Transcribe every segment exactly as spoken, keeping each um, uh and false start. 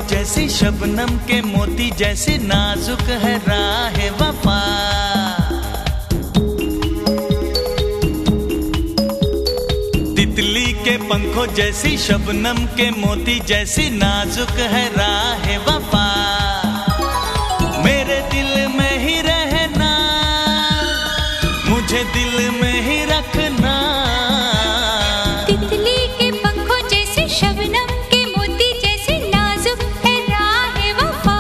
जैसी शबनम के मोती जैसी नाजुक है राह वफा। तितली के पंखों जैसी शबनम के मोती जैसी नाजुक है राह वफा। मेरे दिल में ही रहना, मुझे दिल में ही रखना। तितली के पंखों जैसी शबनम के मोती जैसी नाजुक है राह वफा।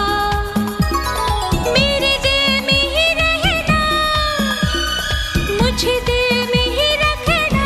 मेरे दिल में ही रहना, मुझे दिल में ही रखना।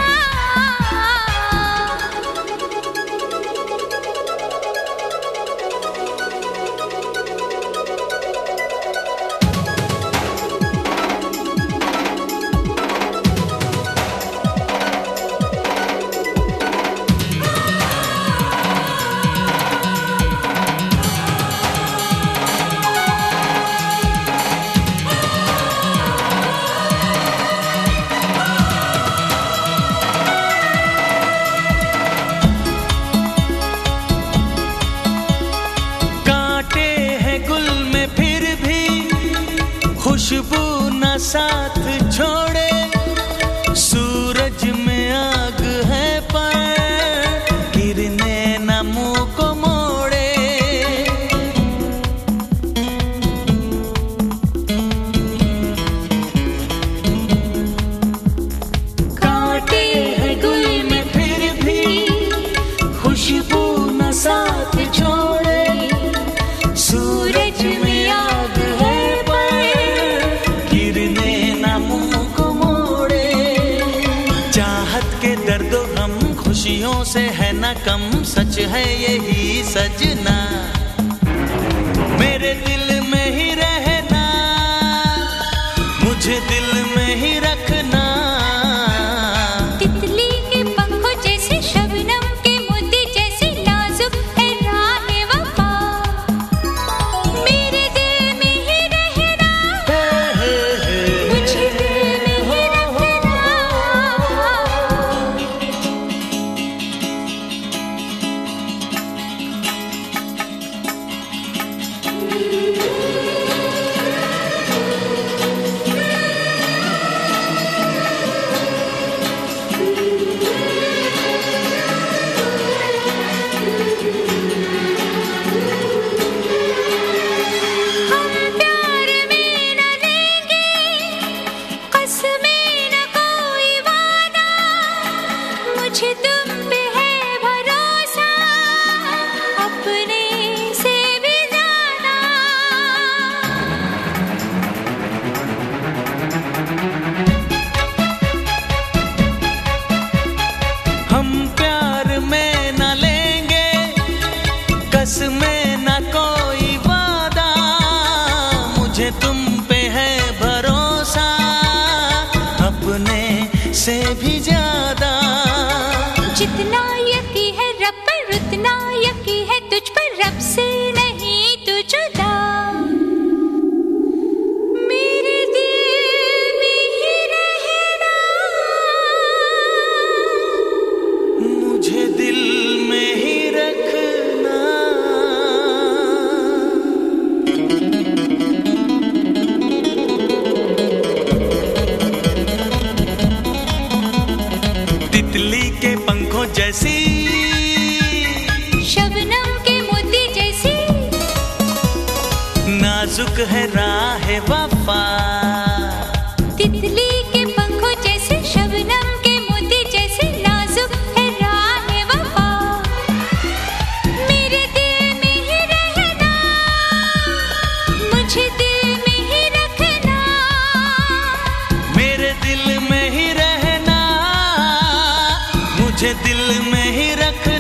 खुशबू न साथ छोड़े, सूरज में आग है पर गिरने न मुंह को मोड़े। कांटे हैं गुल में फिर भी खुशबू न साथ छोड़े, सूरज में आग है खुशियों से है न कम, सच है यही सजना। मेरे दिल में ही रहना, मुझे दिल में ही रखना। तितली के पंखों जैसी शबनम के मोती जैसी नाजुक है राह वफा। मेरे दिल में ही रहना, मुझे दिल में ही रखना। मुझे तुम पे है भरोसा, अपने से भी ज्यादा। हम प्यार में न लेंगे कसमें न कोई वादा, मुझे तुम पे है भरोसा, अपने से भी ज्यादा। जितना यकी है रब पर उतना यकी है तुझ पर, रब से नहीं तू जुदा। मेरे दिल में ही रहना, मुझे दिल में ही रखना। तितली के पंखों जैसी शबनम के मोती जैसी नाजुक है राह वफा। तितली के पंखों जैसी शबनम के मोती जैसी नाजुक है राह वफा। मेरे दिल में ही रहना, मुझे दिल में ही रखना। मेरे दिल में ही रहना, मुझे दिल में ही रखना।